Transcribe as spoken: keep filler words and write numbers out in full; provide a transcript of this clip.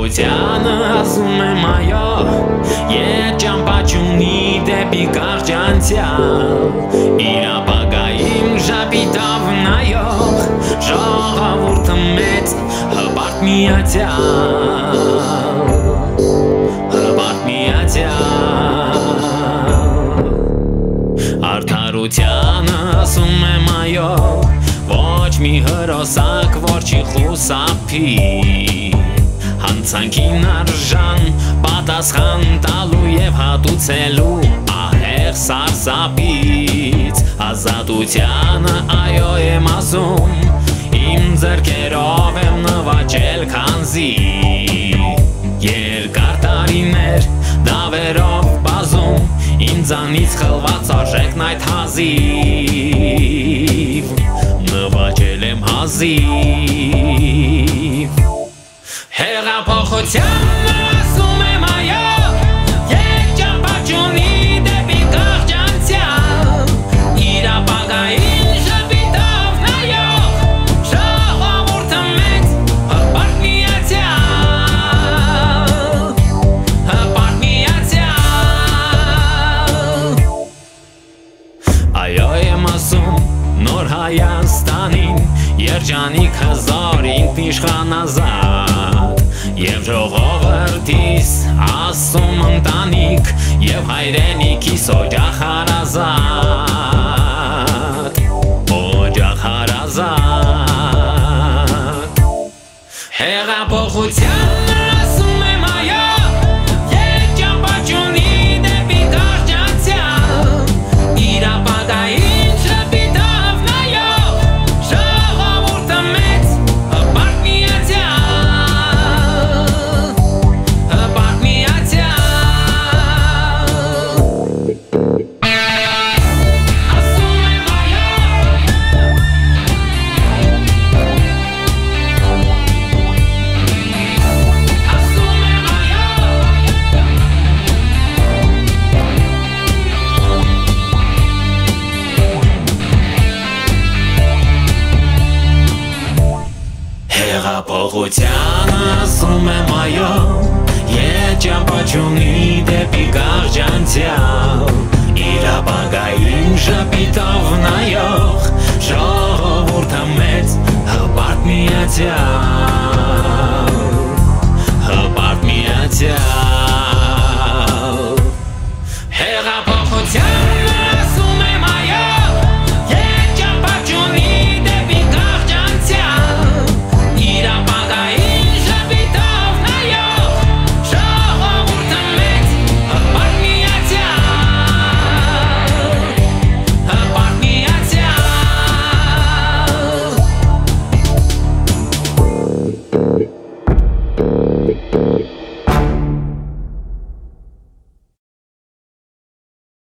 Հեղափոխությանը ասում եմ այո, ետ ճամպաչունի դեպի կարճանցյալ, իր ապագային ժապիտավ նայող ժողովուրդը մեծ հպարտ միացյալ, հպարտ միացյալ։ Արդարությանը ասում եմ այո, ոչ մի հրոսակ, որ չի խուսափի, հանցանքին արժան պատասխան տալու և հատուցելու ահեղ սարսափից։ Ազատությանը այո եմ ասում, իմ ձեռքերով եմ նվաճել քանզի երկար տարիներ դավերով բազում, ինձանից խլված արժեքն այդ հազիվ նվաճել եմ հազիվ։ Հեղափոխությանը ասում եմ այո, ետ ճամպաչունի դեպի կարճանցյալ, իր ապագային ժպիտով նայող ժողովուրդը մեծ հպարտ միացյալ, հպարտ միացյալ։ Այո եմ ասում նոր Հայաստանին, երջանիկ հզոր ինքնիշխան ազատ, և ժողովրդիս ասում ընտանիք, և հայրենիքիս օջախ հարազատ, օջախ հարազատ։ Հեղափոխությանը ասում եմ այո, ետ ճամպաչունի դեպի կարճանցյալ, իր ապագային ժպիտով նայող ժողովուրդը մեծ հպարտ միացյալ, հպարտ միացյալ։ Ասում եմ այո, ասում եմ այո, Հեղափոխությանը ասում եմ այո, ետ ճամպաչունի դեպի կարճանցյալ, իր ապագային ժպիտով նայող ժողովուրդը մեծ հպարտ միացյալ,